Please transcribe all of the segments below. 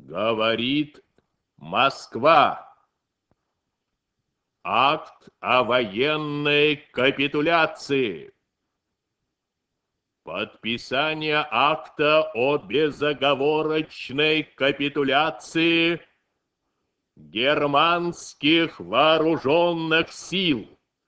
Говорит Москва. Акт о военной капитуляции. Подписание акта о безоговорочной капитуляции германских вооруженных сил.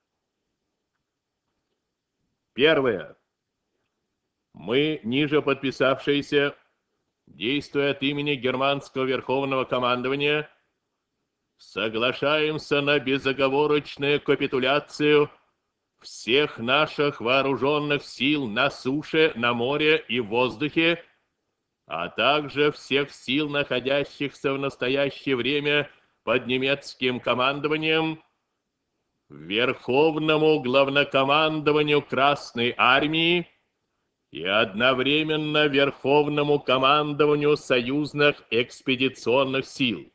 Первое. Мы, ниже подписавшиеся, действуя от имени германского верховного командования, соглашаемся на безоговорочную капитуляцию всех наших вооруженных сил на суше, на море и в воздухе, а также всех сил, находящихся в настоящее время под немецким командованием, Верховному главнокомандованию Красной Армии и одновременно Верховному командованию союзных экспедиционных сил.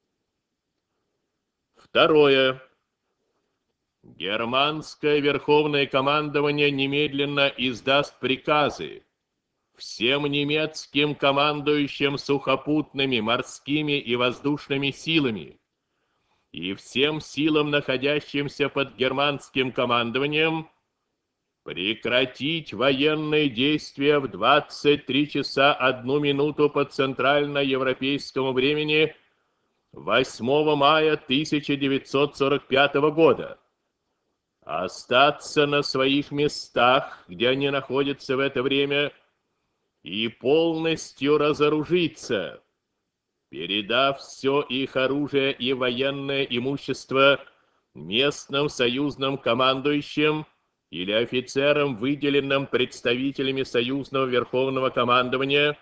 Второе. Германское Верховное командование немедленно издаст приказы всем немецким командующим сухопутными, морскими и воздушными силами и всем силам, находящимся под германским командованием, прекратить военные действия в 23 часа 1 минуту по центральноевропейскому времени 8 мая 1945 года. Остаться на своих местах, где они находятся в это время, и полностью разоружиться, передав все их оружие и военное имущество местным союзным командующим или офицерам, выделенным представителями союзного верховного командования,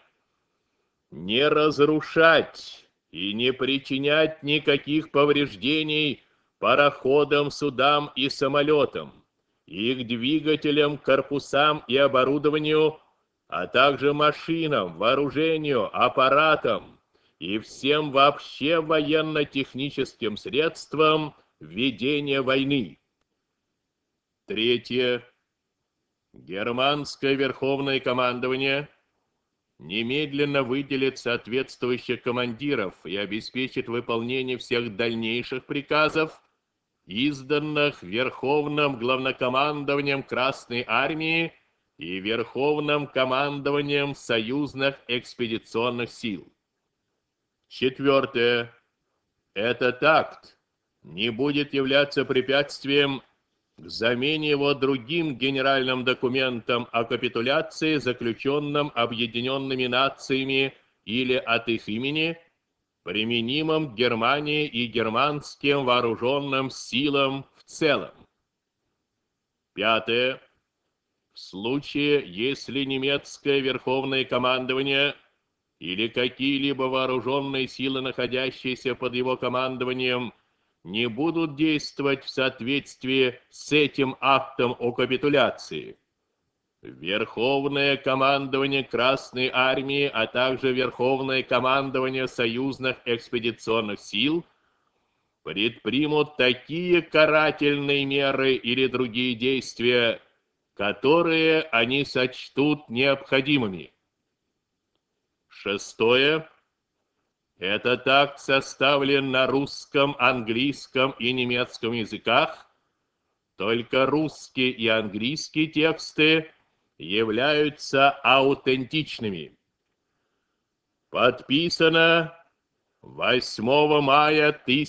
не разрушать и не причинять никаких повреждений пароходам, судам и самолетам, их двигателям, корпусам и оборудованию, а также машинам, вооружению, аппаратам и всем вообще военно-техническим средствам ведения войны. Третье. Германское Верховное командование немедленно выделит соответствующих командиров и обеспечит выполнение всех дальнейших приказов, изданных Верховным главнокомандованием Красной Армии и Верховным командованием союзных экспедиционных сил. Четвертое. Этот акт не будет являться препятствием к замене его другим генеральным документом о капитуляции, заключенным Объединенными Нациями или от их имени, применимым к Германии и германским вооруженным силам в целом. Пятое. В случае, если немецкое верховное командование или какие-либо вооруженные силы, находящиеся под его командованием, не будут действовать в соответствии с этим актом о капитуляции, Верховное командование Красной Армии, а также Верховное командование союзных экспедиционных сил предпримут такие карательные меры или другие действия, которые они сочтут необходимыми. Шестое. Этот акт составлен на русском, английском и немецком языках. Только русские и английские тексты являются аутентичными. Подписано 8 мая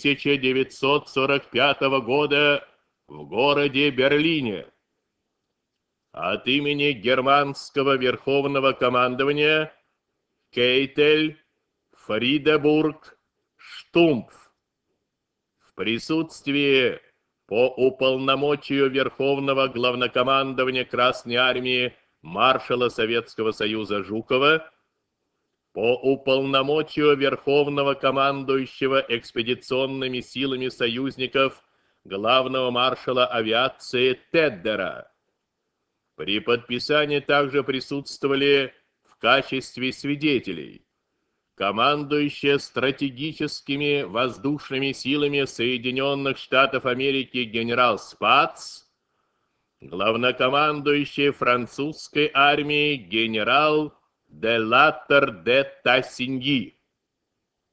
1945 года в городе Берлине от имени германского верховного командования Кейтель, Фридебург, Штумф. В присутствии по уполномочию Верховного главнокомандования Красной Армии маршала Советского Союза Жукова, по уполномочию Верховного командующего экспедиционными силами союзников главного маршала авиации Теддера. При подписании также присутствовали в качестве свидетелей командующий стратегическими воздушными силами Соединенных Штатов Америки генерал Спац, главнокомандующий французской армией генерал де Латтер де Тассиньи.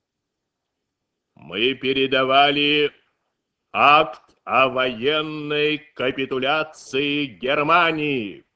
мы передавали акт о военной капитуляции Германии.